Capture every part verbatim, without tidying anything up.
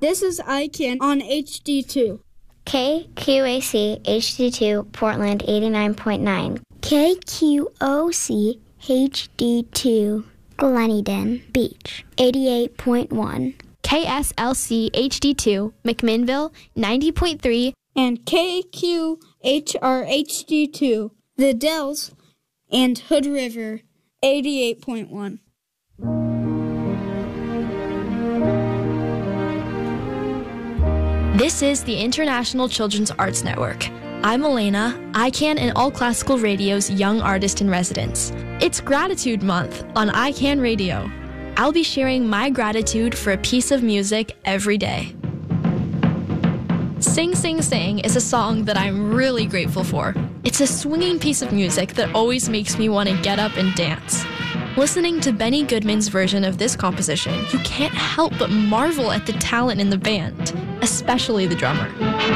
This is I C A N on H D two. K Q A C H D two Portland eighty-nine point nine. K Q O C H D two Gleneden Beach eighty-eight point one. K S L C H D two McMinnville ninety point three. And K Q H R H D two The Dells and Hood River eighty-eight point one. This is the International Children's Arts Network. I'm Elena, I C A N and All Classical Radio's Young Artist in Residence. It's Gratitude Month on I C A N Radio. I'll be sharing my gratitude for a piece of music every day. Sing Sing Sing is a song that I'm really grateful for. It's a swinging piece of music that always makes me want to get up and dance. Listening to Benny Goodman's version of this composition, you can't help but marvel at the talent in the band, especially the drummer.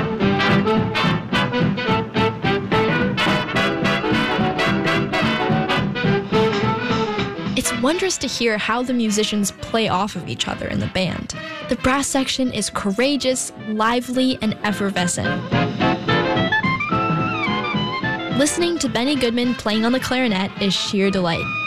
It's wondrous to hear how the musicians play off of each other in the band. The brass section is courageous, lively, and effervescent. Listening to Benny Goodman playing on the clarinet is sheer delight.